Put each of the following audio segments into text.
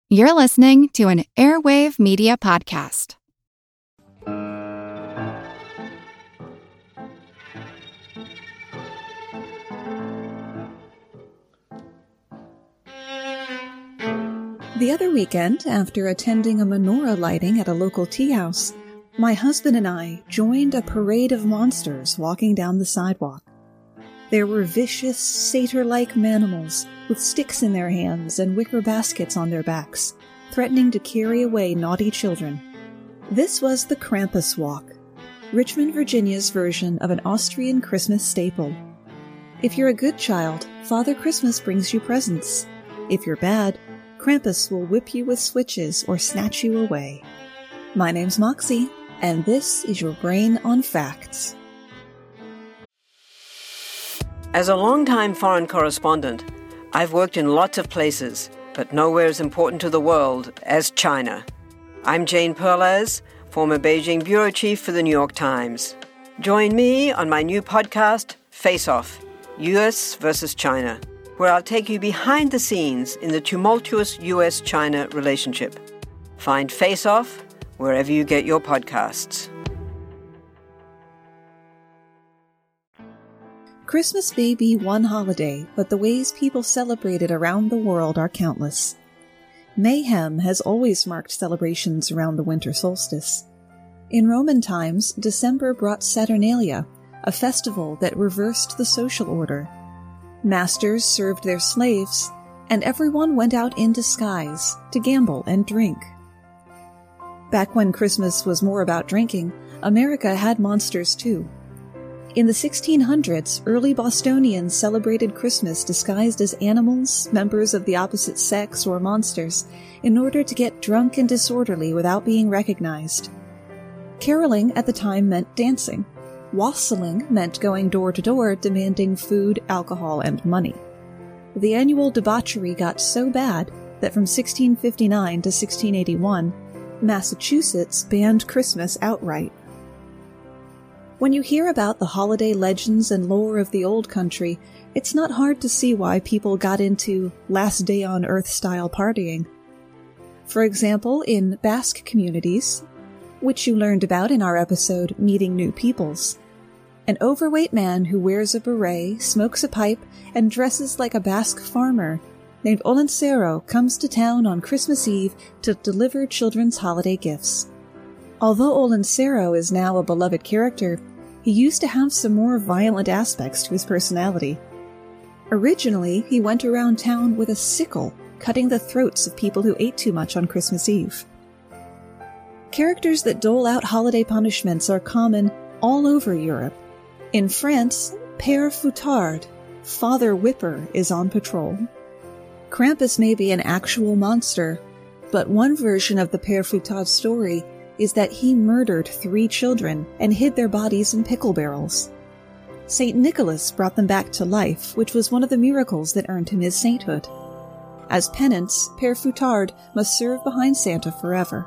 You're listening to an Airwave Media Podcast. The other weekend, after attending a menorah lighting at a local tea house, my husband and I joined a parade of monsters walking down the sidewalk. There were vicious, satyr-like manimals with sticks in their hands and wicker baskets on their backs, threatening to carry away naughty children. This was the Krampus Walk, Richmond, Virginia's version of an Austrian Christmas staple. If you're a good child, Father Christmas brings you presents. If you're bad, Krampus will whip you with switches or snatch you away. My name's Moxie, and this is your Brain on Facts. As a longtime foreign correspondent, I've worked in lots of places, but nowhere as important to the world as China. I'm Jane Perlez, former Beijing bureau chief for the New York Times. Join me on my new podcast, Face Off, U.S. versus China, where I'll take you behind the scenes in the tumultuous U.S.-China relationship. Find Face Off wherever you get your podcasts. Christmas may be one holiday, but the ways people celebrate it around the world are countless. Mayhem has always marked celebrations around the winter solstice. In Roman times, December brought Saturnalia, a festival that reversed the social order. Masters served their slaves, and everyone went out in disguise to gamble and drink. Back when Christmas was more about drinking, America had monsters too. In the 1600s, early Bostonians celebrated Christmas disguised as animals, members of the opposite sex, or monsters, in order to get drunk and disorderly without being recognized. Caroling at the time meant dancing. Wassailing meant going door to door demanding food, alcohol, and money. The annual debauchery got so bad that from 1659 to 1681, Massachusetts banned Christmas outright. When you hear about the holiday legends and lore of the old country, it's not hard to see why people got into last day on earth style partying. For example, in Basque communities, which you learned about in our episode Meeting New Peoples, an overweight man who wears a beret, smokes a pipe, and dresses like a Basque farmer named Olencero comes to town on Christmas Eve to deliver children's holiday gifts. Although Olencero is now a beloved character, he used to have some more violent aspects to his personality. Originally, he went around town with a sickle, cutting the throats of people who ate too much on Christmas Eve. Characters that dole out holiday punishments are common all over Europe. In France, Père Fouettard, Father Whipper, is on patrol. Krampus may be an actual monster, but one version of the Père Fouettard story is that he murdered 3 children and hid their bodies in pickle barrels. St. Nicholas brought them back to life, which was one of the miracles that earned him his sainthood. As penance, Père Fouettard must serve behind Santa forever.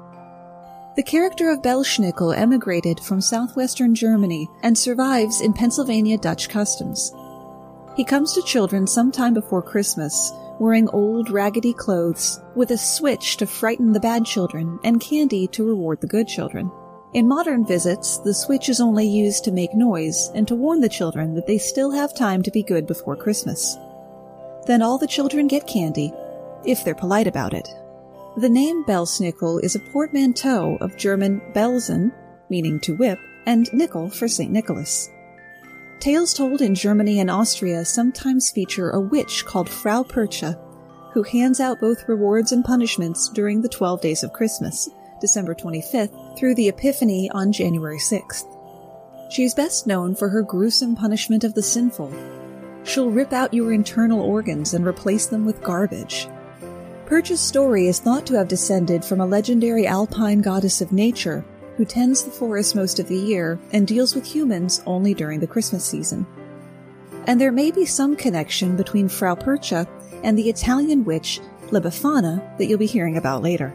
The character of Belsnickel emigrated from southwestern Germany and survives in Pennsylvania Dutch customs. He comes to children sometime before Christmas, wearing old, raggedy clothes, with a switch to frighten the bad children and candy to reward the good children. In modern visits, the switch is only used to make noise and to warn the children that they still have time to be good before Christmas. Then all the children get candy, if they're polite about it. The name Belsnickel is a portmanteau of German Belsen, meaning to whip, and nickel for St. Nicholas. Tales told in Germany and Austria sometimes feature a witch called Frau Percha, who hands out both rewards and punishments during the 12 days of Christmas, December 25th, through the Epiphany on January 6th. She's best known for her gruesome punishment of the sinful. She'll rip out your internal organs and replace them with garbage. Percha's story is thought to have descended from a legendary alpine goddess of nature who tends the forest most of the year and deals with humans only during the Christmas season. And there may be some connection between Frau Percha and the Italian witch La Befana that you'll be hearing about later.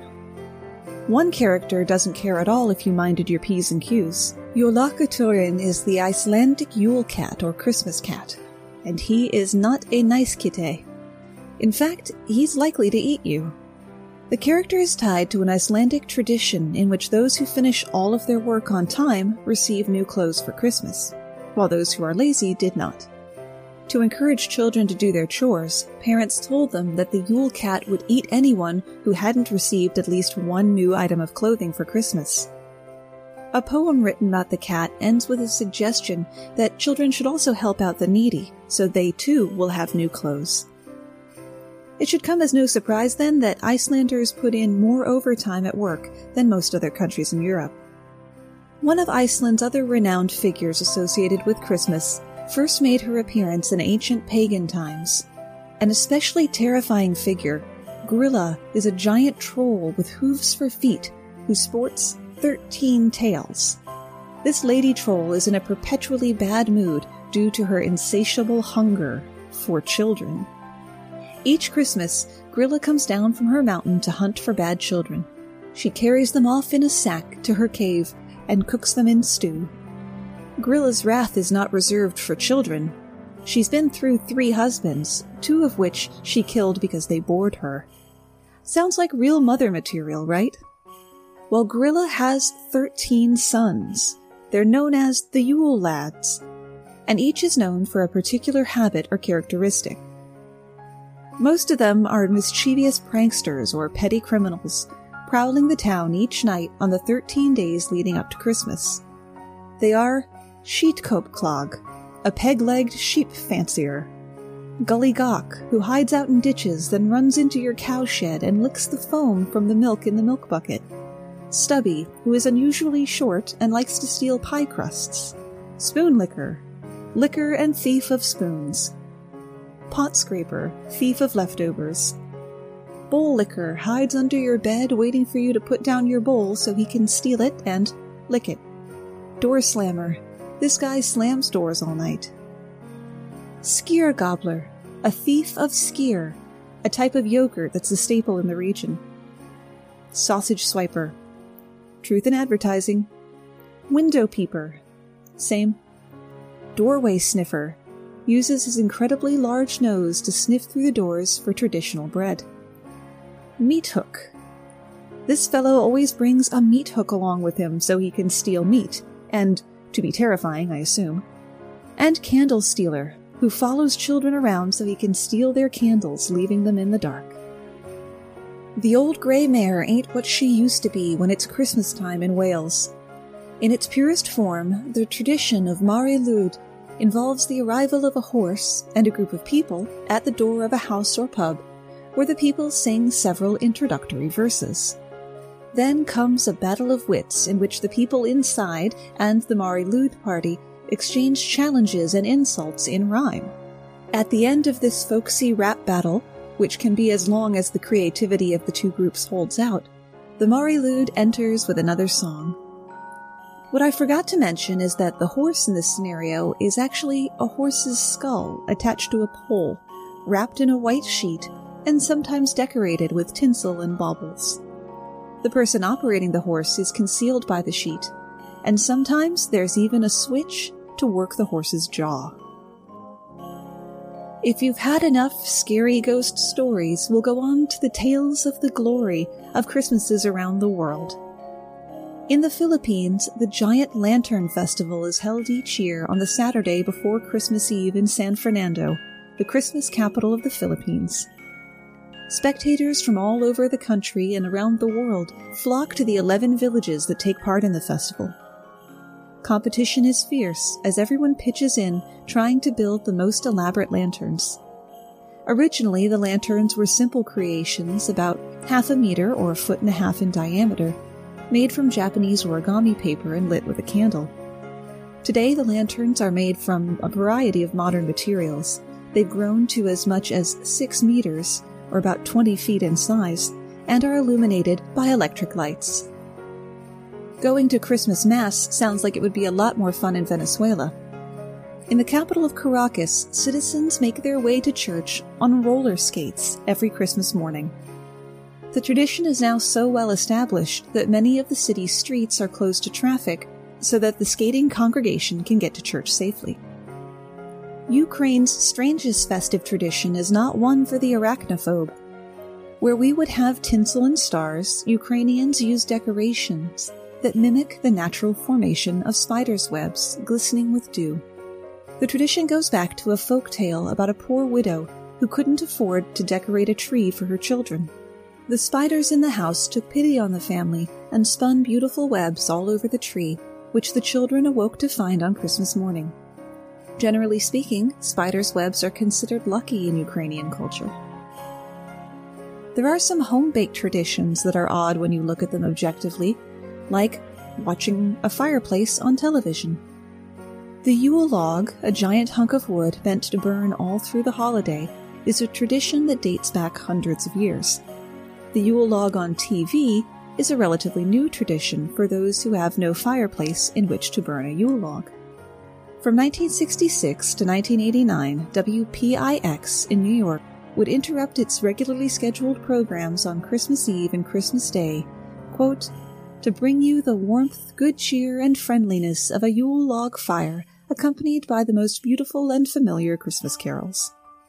One character doesn't care at all if you minded your P's and Q's. Jólakaturin is the Icelandic Yule cat or Christmas cat, and he is not a nice kitty. In fact, he's likely to eat you. The character is tied to an Icelandic tradition in which those who finish all of their work on time receive new clothes for Christmas, while those who are lazy did not. To encourage children to do their chores, parents told them that the Yule Cat would eat anyone who hadn't received at least one new item of clothing for Christmas. A poem written about the cat ends with a suggestion that children should also help out the needy, so they too will have new clothes. It should come as no surprise then that Icelanders put in more overtime at work than most other countries in Europe. One of Iceland's other renowned figures associated with Christmas first made her appearance in ancient pagan times. An especially terrifying figure, Grilla is a giant troll with hooves for feet who sports 13 tails. This lady troll is in a perpetually bad mood due to her insatiable hunger for children. Each Christmas, Grilla comes down from her mountain to hunt for bad children. She carries them off in a sack to her cave and cooks them in stew. Grilla's wrath is not reserved for children. She's been through 3 husbands, 2 of which she killed because they bored her. Sounds like real mother material, right? Well, Grilla has 13 sons. They're known as the Yule Lads, and each is known for a particular habit or characteristic. Most of them are mischievous pranksters or petty criminals, prowling the town each night on the 13 days leading up to Christmas. They are Sheetkope-clog, a peg-legged sheep fancier; Gully Gawk, who hides out in ditches, then runs into your cowshed and licks the foam from the milk in the milk bucket; Stubby, who is unusually short and likes to steal pie crusts; Spoon-licker, licker and thief of spoons; Pot scraper, thief of leftovers; Bowl licker, hides under your bed waiting for you to put down your bowl so he can steal it and lick it; Door slammer, this guy slams doors all night; Skyr gobbler, a thief of skyr, a type of yogurt that's a staple in the region; Sausage swiper, truth in advertising; Window peeper, same; Doorway sniffer, uses his incredibly large nose to sniff through the doors for traditional bread; Meat hook, this fellow always brings a meat hook along with him so he can steal meat, and to be terrifying, I assume; and Candle stealer, who follows children around so he can steal their candles, leaving them in the dark. The old grey mare ain't what she used to be when it's Christmas time in Wales. In its purest form, the tradition of Mari Lwyd involves the arrival of a horse and a group of people at the door of a house or pub, where the people sing several introductory verses. Then comes a battle of wits in which the people inside and the Mari Lwyd party exchange challenges and insults in rhyme. At the end of this folksy rap battle, which can be as long as the creativity of the 2 groups holds out, the Mari Lwyd enters with another song. What I forgot to mention is that the horse in this scenario is actually a horse's skull attached to a pole, wrapped in a white sheet, and sometimes decorated with tinsel and baubles. The person operating the horse is concealed by the sheet, and sometimes there's even a switch to work the horse's jaw. If you've had enough scary ghost stories, we'll go on to the tales of the glory of Christmases around the world. In the Philippines, the Giant Lantern Festival is held each year on the Saturday before Christmas Eve in San Fernando, the Christmas capital of the Philippines. Spectators from all over the country and around the world flock to the 11 villages that take part in the festival. Competition is fierce as everyone pitches in, trying to build the most elaborate lanterns. Originally, the lanterns were simple creations about 1/2 meter or 1.5 feet in diameter, made from Japanese origami paper and lit with a candle. Today, the lanterns are made from a variety of modern materials. They've grown to as much as 6 meters, or about 20 feet in size, and are illuminated by electric lights. Going to Christmas Mass sounds like it would be a lot more fun in Venezuela. In the capital of Caracas, citizens make their way to church on roller skates every Christmas morning. The tradition is now so well established that many of the city's streets are closed to traffic so that the skating congregation can get to church safely. Ukraine's strangest festive tradition is not one for the arachnophobe. Where we would have tinsel and stars, Ukrainians use decorations that mimic the natural formation of spiders' webs glistening with dew. The tradition goes back to a folk tale about a poor widow who couldn't afford to decorate a tree for her children. The spiders in the house took pity on the family and spun beautiful webs all over the tree, which the children awoke to find on Christmas morning. Generally speaking, spiders' webs are considered lucky in Ukrainian culture. There are some home-baked traditions that are odd when you look at them objectively, like watching a fireplace on television. The Yule log, a giant hunk of wood meant to burn all through the holiday, is a tradition that dates back hundreds of years. The Yule log on TV is a relatively new tradition for those who have no fireplace in which to burn a Yule log. From 1966 to 1989, WPIX in New York would interrupt its regularly scheduled programs on Christmas Eve and Christmas Day, quote, to bring you the warmth, good cheer, and friendliness of a Yule log fire, accompanied by the most beautiful and familiar Christmas carols.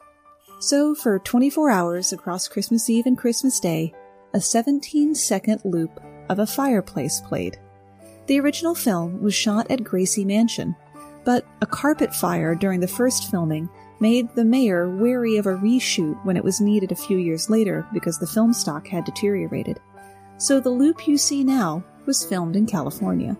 So, for 24 hours across Christmas Eve and Christmas Day, a 17-second loop of a fireplace played. The original film was shot at Gracie Mansion, but a carpet fire during the first filming made the mayor wary of a reshoot when it was needed a few years later because the film stock had deteriorated. So the loop you see now was filmed in California.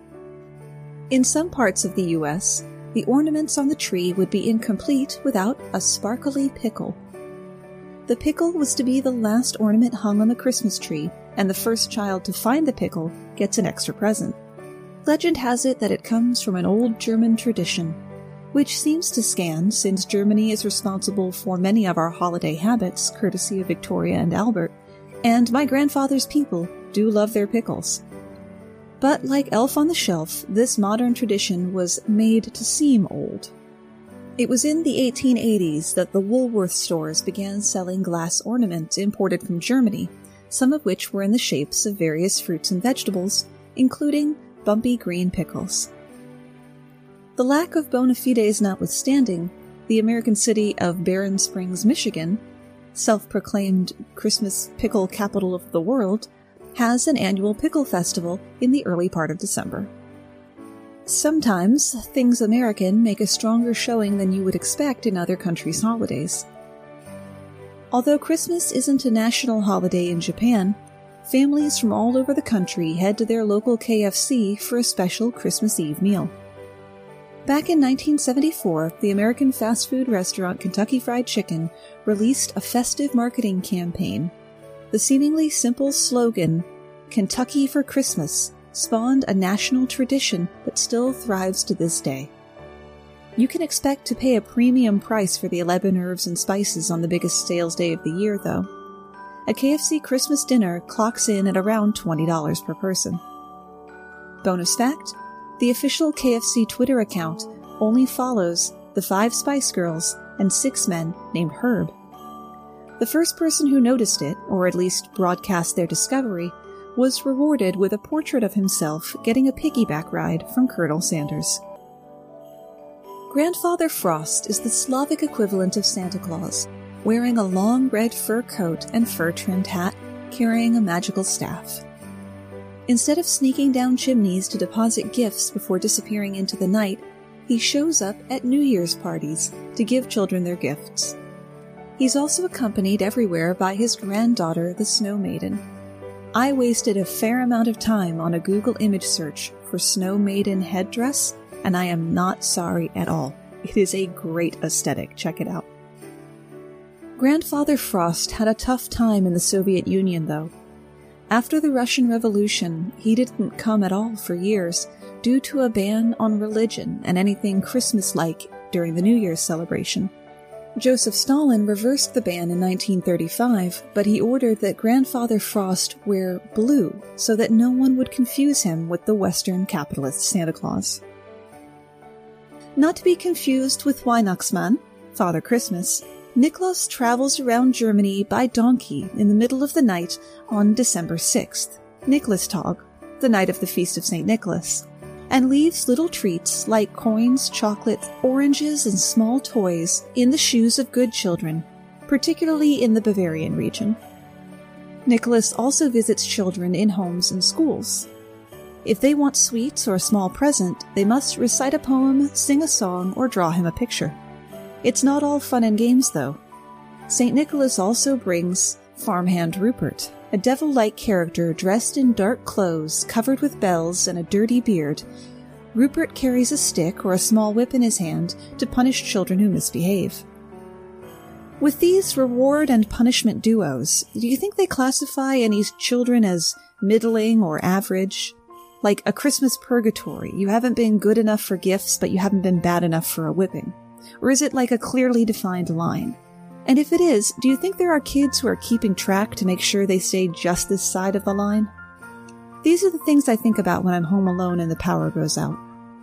In some parts of the U.S., the ornaments on the tree would be incomplete without a sparkly pickle. The pickle was to be the last ornament hung on the Christmas tree, and the first child to find the pickle gets an extra present. Legend has it that it comes from an old German tradition, which seems to scan since Germany is responsible for many of our holiday habits, courtesy of Victoria and Albert, and my grandfather's people do love their pickles. But like Elf on the Shelf, this modern tradition was made to seem old. It was in the 1880s that the Woolworth stores began selling glass ornaments imported from Germany, some of which were in the shapes of various fruits and vegetables, including bumpy green pickles. The lack of bona fides notwithstanding, the American city of Barron Springs, Michigan, self-proclaimed Christmas pickle capital of the world, has an annual pickle festival in the early part of December. Sometimes, things American make a stronger showing than you would expect in other countries' holidays. Although Christmas isn't a national holiday in Japan, families from all over the country head to their local KFC for a special Christmas Eve meal. Back in 1974, the American fast food restaurant Kentucky Fried Chicken released a festive marketing campaign. The seemingly simple slogan, "Kentucky for Christmas," spawned a national tradition that still thrives to this day. You can expect to pay a premium price for the 11 herbs and spices on the biggest sales day of the year, though. A KFC Christmas dinner clocks in at around $20 per person. Bonus fact, the official KFC Twitter account only follows the 5 Spice Girls and 6 men named Herb. The first person who noticed it, or at least broadcast their discovery, was rewarded with a portrait of himself getting a piggyback ride from Colonel Sanders. Grandfather Frost is the Slavic equivalent of Santa Claus, wearing a long red fur coat and fur-trimmed hat, carrying a magical staff. Instead of sneaking down chimneys to deposit gifts before disappearing into the night, he shows up at New Year's parties to give children their gifts. He's also accompanied everywhere by his granddaughter, the Snow Maiden. I wasted a fair amount of time on a Google image search for Snow Maiden headdress, and I am not sorry at all. It is a great aesthetic. Check it out. Grandfather Frost had a tough time in the Soviet Union, though. After the Russian Revolution, he didn't come at all for years due to a ban on religion and anything Christmas-like during the New Year's celebration. Joseph Stalin reversed the ban in 1935, but he ordered that Grandfather Frost wear blue so that no one would confuse him with the Western capitalist Santa Claus. Not to be confused with Weihnachtsmann, Father Christmas, Nicholas travels around Germany by donkey in the middle of the night on December 6th, Nikolastag, the night of the Feast of St. Nicholas, and leaves little treats like coins, chocolate, oranges, and small toys in the shoes of good children, particularly in the Bavarian region. Nicholas also visits children in homes and schools. If they want sweets or a small present, they must recite a poem, sing a song, or draw him a picture. It's not all fun and games, though. St. Nicholas also brings farmhand Rupert, a devil-like character dressed in dark clothes, covered with bells and a dirty beard. Rupert carries a stick or a small whip in his hand to punish children who misbehave. With these reward and punishment duos, do you think they classify any children as middling or average? Like a Christmas purgatory, you haven't been good enough for gifts, but you haven't been bad enough for a whipping. Or is it like a clearly defined line? And if it is, do you think there are kids who are keeping track to make sure they stay just this side of the line? These are the things I think about when I'm home alone and the power goes out.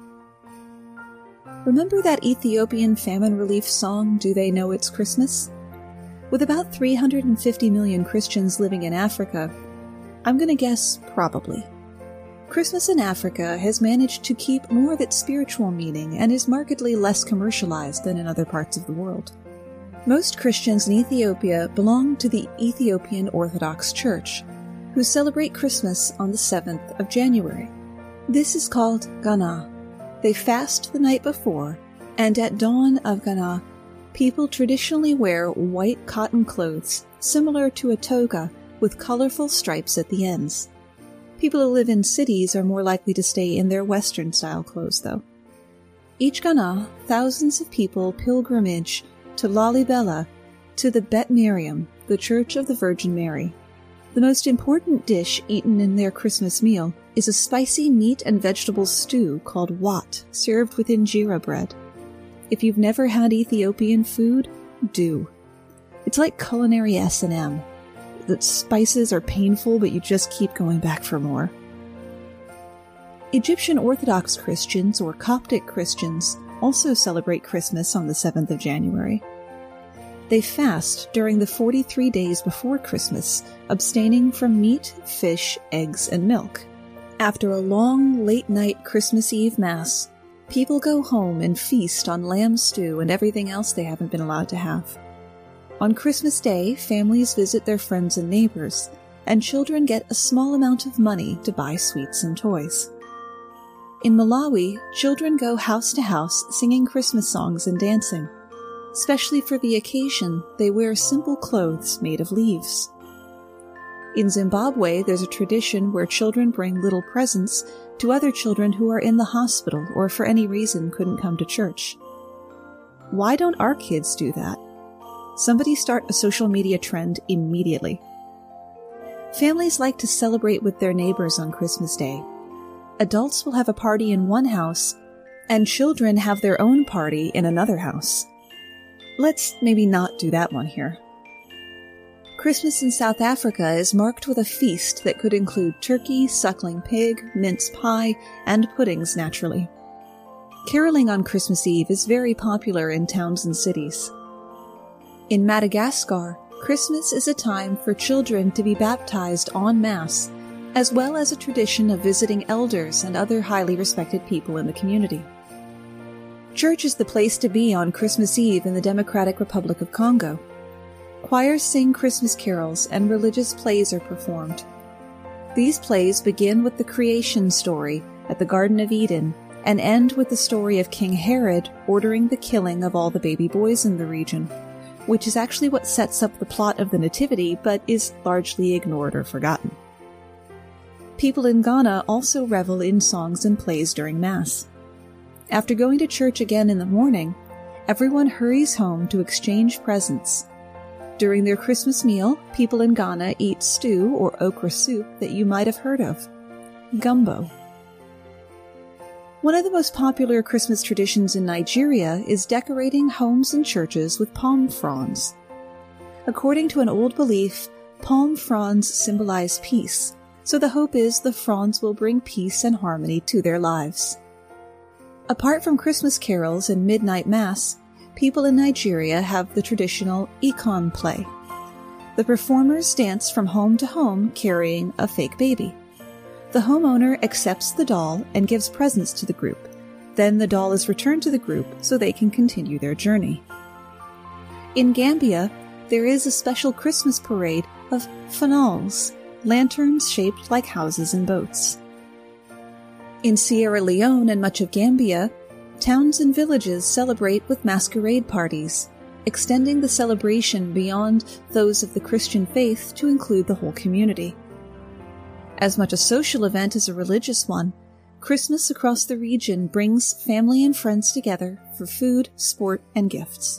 Remember that Ethiopian famine relief song, Do They Know It's Christmas? With about 350 million Christians living in Africa, I'm going to guess probably. Christmas in Africa has managed to keep more of its spiritual meaning and is markedly less commercialized than in other parts of the world. Most Christians in Ethiopia belong to the Ethiopian Orthodox Church, who celebrate Christmas on the 7th of January. This is called Gana. They fast the night before, and at dawn of Gana, people traditionally wear white cotton clothes similar to a toga with colorful stripes at the ends. People who live in cities are more likely to stay in their Western-style clothes, though. Each Gana, thousands of people pilgrimage to Lalibela, to the Bet Miriam, the Church of the Virgin Mary. The most important dish eaten in their Christmas meal is a spicy meat and vegetable stew called wat, served with injera bread. If you've never had Ethiopian food, do. It's like culinary S&M. The spices are painful, but you just keep going back for more. Egyptian Orthodox Christians, or Coptic Christians, also celebrate Christmas on the 7th of January. They fast during the 43 days before Christmas, abstaining from meat, fish, eggs, and milk. After a long, late-night Christmas Eve Mass, people go home and feast on lamb stew and everything else they haven't been allowed to have. On Christmas Day, families visit their friends and neighbors, and children get a small amount of money to buy sweets and toys. In Malawi, children go house to house singing Christmas songs and dancing. Especially for the occasion, they wear simple clothes made of leaves. In Zimbabwe, there's a tradition where children bring little presents to other children who are in the hospital or for any reason couldn't come to church. Why don't our kids do that? Somebody start a social media trend immediately. Families like to celebrate with their neighbors on Christmas Day. Adults will have a party in one house, and children have their own party in another house. Let's maybe not do that one here. Christmas in South Africa is marked with a feast that could include turkey, suckling pig, mince pie, and puddings naturally. Caroling on Christmas Eve is very popular in towns and cities. In Madagascar, Christmas is a time for children to be baptized en masse, as well as a tradition of visiting elders and other highly respected people in the community. Church is the place to be on Christmas Eve in the Democratic Republic of Congo. Choirs sing Christmas carols and religious plays are performed. These plays begin with the creation story at the Garden of Eden and end with the story of King Herod ordering the killing of all the baby boys in the region, which is actually what sets up the plot of the Nativity but is largely ignored or forgotten. People in Ghana also revel in songs and plays during Mass. After going to church again in the morning, everyone hurries home to exchange presents. During their Christmas meal, people in Ghana eat stew or okra soup that you might have heard of, gumbo. One of the most popular Christmas traditions in Nigeria is decorating homes and churches with palm fronds. According to an old belief, palm fronds symbolize peace, so the hope is the fronds will bring peace and harmony to their lives. Apart from Christmas carols and midnight mass, people in Nigeria have the traditional Ikon play. The performers dance from home to home carrying a fake baby. The homeowner accepts the doll and gives presents to the group. Then the doll is returned to the group so they can continue their journey. In Gambia, there is a special Christmas parade of fanals, lanterns shaped like houses and boats. In Sierra Leone and much of Gambia, towns and villages celebrate with masquerade parties, extending the celebration beyond those of the Christian faith to include the whole community. As much a social event as a religious one, Christmas across the region brings family and friends together for food, sport, and gifts.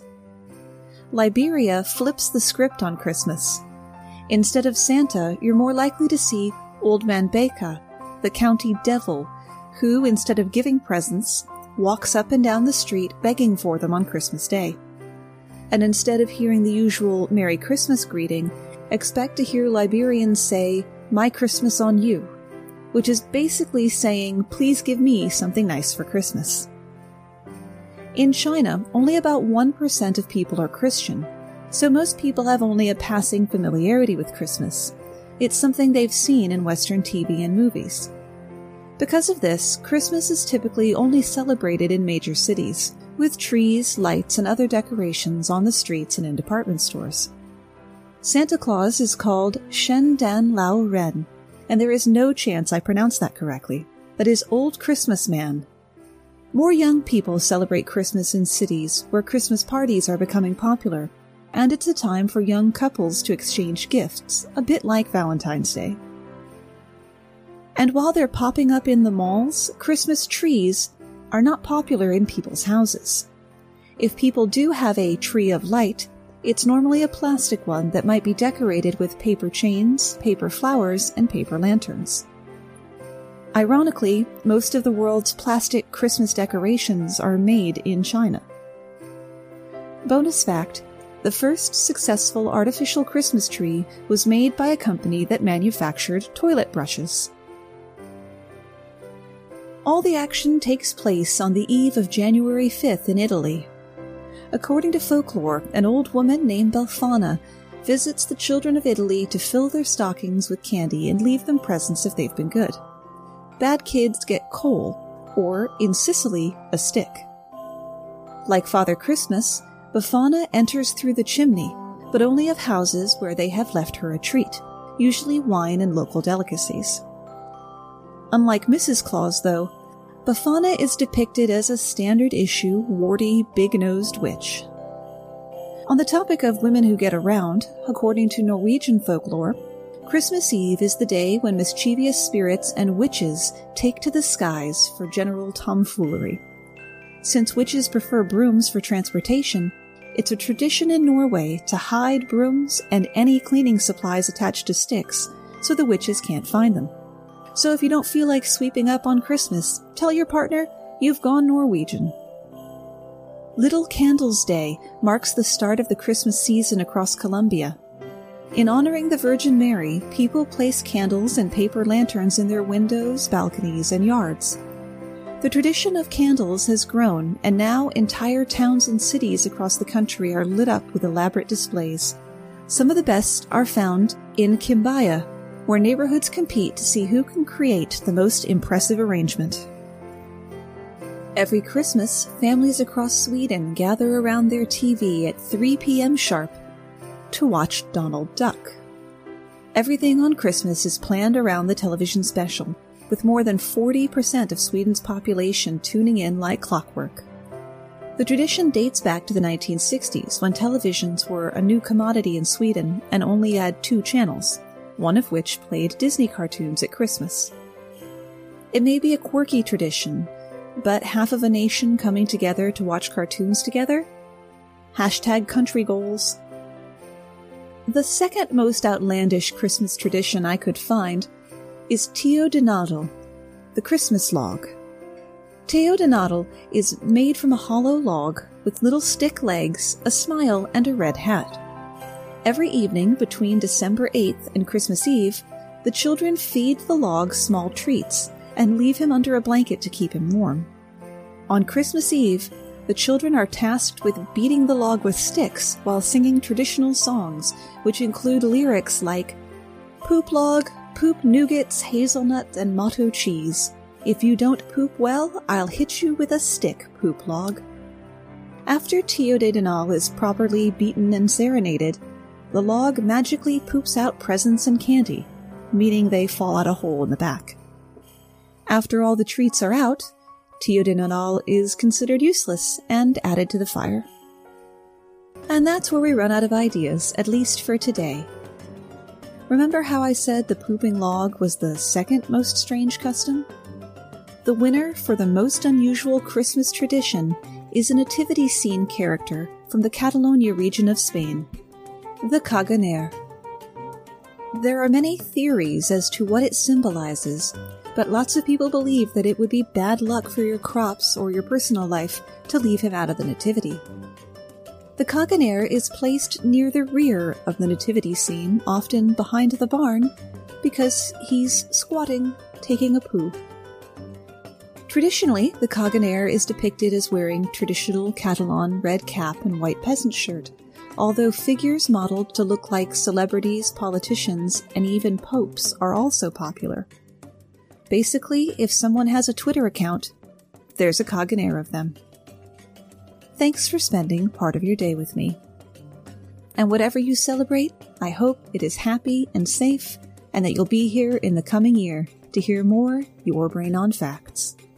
Liberia flips the script on Christmas. Instead of Santa, you're more likely to see Old Man Beka, the county devil, who, instead of giving presents, walks up and down the street begging for them on Christmas Day. And instead of hearing the usual Merry Christmas greeting, expect to hear Liberians say, "My Christmas on you," which is basically saying, "Please give me something nice for Christmas." In China, only about 1% of people are Christian, so most people have only a passing familiarity with Christmas. It's something they've seen in Western TV and movies. Because of this, Christmas is typically only celebrated in major cities, with trees, lights, and other decorations on the streets and in department stores. Santa Claus is called Shen Dan Lao Ren, and there is no chance I pronounced that correctly. That is Old Christmas Man. More young people celebrate Christmas in cities where Christmas parties are becoming popular, and it's a time for young couples to exchange gifts, a bit like Valentine's Day. And while they're popping up in the malls, Christmas trees are not popular in people's houses. If people do have a tree of light, it's normally a plastic one that might be decorated with paper chains, paper flowers, and paper lanterns. Ironically, most of the world's plastic Christmas decorations are made in China. Bonus fact, the first successful artificial Christmas tree was made by a company that manufactured toilet brushes. All the action takes place on the eve of January 5th in Italy. According to folklore, an old woman named Befana visits the children of Italy to fill their stockings with candy and leave them presents if they've been good. Bad kids get coal, or, in Sicily, a stick. Like Father Christmas, Befana enters through the chimney, but only of houses where they have left her a treat, usually wine and local delicacies. Unlike Mrs. Claus, though, Befana is depicted as a standard-issue, warty, big-nosed witch. On the topic of women who get around, according to Norwegian folklore, Christmas Eve is the day when mischievous spirits and witches take to the skies for general tomfoolery. Since witches prefer brooms for transportation, it's a tradition in Norway to hide brooms and any cleaning supplies attached to sticks so the witches can't find them. So if you don't feel like sweeping up on Christmas, tell your partner you've gone Norwegian. Little Candles Day marks the start of the Christmas season across Colombia. In honoring the Virgin Mary, people place candles and paper lanterns in their windows, balconies, and yards. The tradition of candles has grown, and now entire towns and cities across the country are lit up with elaborate displays. Some of the best are found in Kimbaya, where neighborhoods compete to see who can create the most impressive arrangement. Every Christmas, families across Sweden gather around their TV at 3 p.m. sharp to watch Donald Duck. Everything on Christmas is planned around the television special, with more than 40% of Sweden's population tuning in like clockwork. The tradition dates back to the 1960s, when televisions were a new commodity in Sweden and only had 2 channels, one of which played Disney cartoons at Christmas. It may be a quirky tradition, but half of a nation coming together to watch cartoons together? #country goals. The second most outlandish Christmas tradition I could find is Tio de Nadel, the Christmas log. Tio de Nadel is made from a hollow log with little stick legs, a smile, and a red hat. Every evening between December 8th and Christmas Eve, the children feed the log small treats and leave him under a blanket to keep him warm. On Christmas Eve, the children are tasked with beating the log with sticks while singing traditional songs, which include lyrics like, "Poop log, poop nougats, hazelnut, and motto cheese. If you don't poop well, I'll hit you with a stick, poop log." After Tio de Nadel is properly beaten and serenaded, the log magically poops out presents and candy, meaning they fall out a hole in the back. After all the treats are out, Teotihuacan is considered useless and added to the fire. And that's where we run out of ideas, at least for today. Remember how I said the pooping log was the second most strange custom? The winner for the most unusual Christmas tradition is a nativity scene character from the Catalonia region of Spain, the Caganer. There are many theories as to what it symbolizes, but lots of people believe that it would be bad luck for your crops or your personal life to leave him out of the nativity. The Caganer is placed near the rear of the nativity scene, often behind the barn, because he's squatting, taking a poo. Traditionally, the Caganer is depicted as wearing traditional Catalan red cap and white peasant shirt, although figures modeled to look like celebrities, politicians, and even popes are also popular. Basically, if someone has a Twitter account, there's a Caganer of them. Thanks for spending part of your day with me. And whatever you celebrate, I hope it is happy and safe, and that you'll be here in the coming year to hear more Your Brain on Facts.